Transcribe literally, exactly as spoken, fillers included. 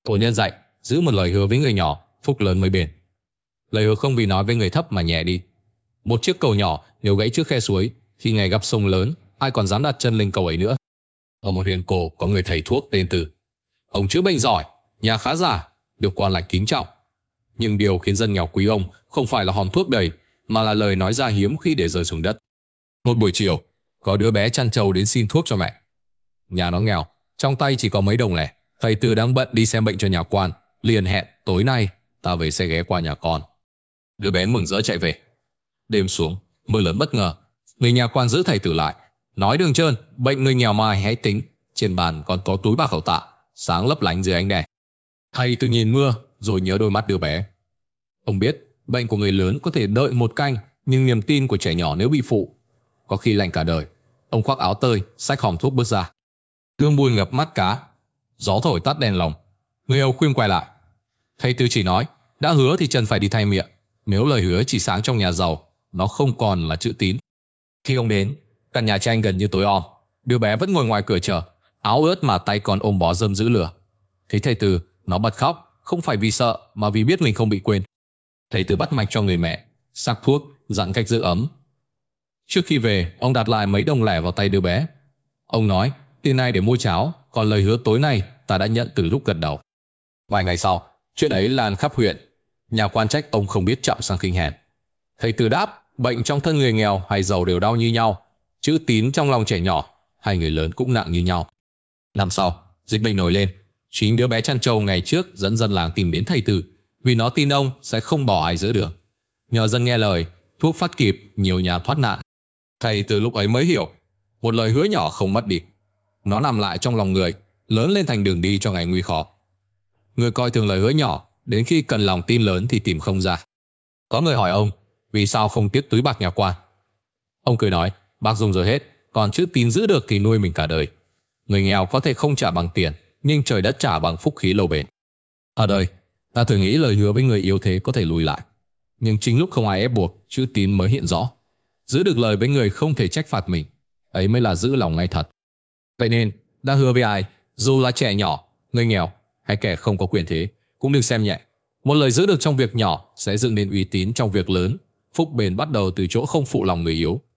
Cổ nhân dạy, giữ một lời hứa với người nhỏ, phúc lớn mới bền. Lời hứa không vì nói với người thấp mà nhẹ đi. Một chiếc cầu nhỏ nếu gãy trước khe suối, khi ngày gặp sông lớn, ai còn dám đặt chân lên cầu ấy nữa. Ở một huyện cổ có người thầy thuốc tên Từ. Ông chữa bệnh giỏi, nhà khá giả, được quan lại kính trọng. Nhưng điều khiến dân nghèo quý ông không phải là hòm thuốc đầy, mà là lời nói ra hiếm khi để rơi xuống đất. Một buổi chiều, có đứa bé chăn trâu đến xin thuốc cho mẹ. Nhà nó nghèo, trong tay chỉ có mấy đồng lẻ. Thầy Từ đang bận đi xem bệnh cho nhà quan, liền hẹn tối nay ta về sẽ ghé qua nhà con. Đứa bé mừng rỡ chạy về. Đêm xuống, mưa lớn bất ngờ. Người nhà quan giữ thầy Từ lại, nói đường trơn, bệnh người nghèo mai hãy tính. Trên bàn còn có túi bạc khẩu tạ, sáng lấp lánh dưới ánh đèn. Thầy Từ nhìn mưa, rồi nhớ đôi mắt đứa bé. Ông biết, bệnh của người lớn có thể đợi một canh, nhưng niềm tin của trẻ nhỏ nếu bị phụ, có khi lạnh cả đời. Ông khoác áo tơi, xách hòm thuốc bước ra. Tương bùi ngập mắt cá, gió thổi tắt đèn lồng. Người hầu khuyên quay lại. Thầy Từ chỉ nói, đã hứa thì chân phải đi thay miệng. Nếu lời hứa chỉ sáng trong nhà giàu, nó không còn là chữ tín. Khi ông đến, căn nhà tranh gần như tối om. Đứa bé vẫn ngồi ngoài cửa chờ, áo ướt mà tay còn ôm bó rơm giữ lửa. Thấy thầy Từ, nó bật khóc, không phải vì sợ mà vì biết mình không bị quên. Thầy Từ bắt mạch cho người mẹ, sắc thuốc, dặn cách giữ ấm. Trước khi về, ông đặt lại mấy đồng lẻ vào tay đứa bé. Ông nói, tiền này để mua cháo, còn lời hứa tối nay ta đã nhận từ lúc gật đầu. Vài ngày sau, chuyện ấy lan khắp huyện. Nhà quan trách ông không biết chậm sang khinh hèn. Thầy Từ đáp, bệnh trong thân người nghèo hay giàu đều đau như nhau. Chữ tín trong lòng trẻ nhỏ hay người lớn cũng nặng như nhau. Năm sau, dịch bệnh nổi lên. Chính đứa bé chăn trâu ngày trước dẫn dân làng tìm đến thầy Từ, vì nó tin ông sẽ không bỏ ai giữa đường. Nhờ dân nghe lời, thuốc phát kịp, nhiều nhà thoát nạn. Thầy Từ lúc ấy mới hiểu, một lời hứa nhỏ không mất đi. Nó nằm lại trong lòng người, lớn lên thành đường đi cho ngày nguy khó. Người coi thường lời hứa nhỏ, đến khi cần lòng tin lớn thì tìm không ra. Có người hỏi ông, vì sao không tiếc túi bạc nhà quan? Ông cười nói, bạc dùng rồi hết, còn chữ tín giữ được thì nuôi mình cả đời. Người nghèo có thể không trả bằng tiền, nhưng trời đất trả bằng phúc khí lâu bền. Ở đời, ta thường nghĩ lời hứa với người yếu thế có thể lùi lại. Nhưng chính lúc không ai ép buộc, chữ tín mới hiện rõ. Giữ được lời với người không thể trách phạt mình, ấy mới là giữ lòng ngay thật. Vậy nên, đã hứa với ai, dù là trẻ nhỏ, người nghèo hay kẻ không có quyền thế, cũng đừng xem nhẹ. Một lời giữ được trong việc nhỏ sẽ dựng nên uy tín trong việc lớn. Phúc bền bắt đầu từ chỗ không phụ lòng người yếu.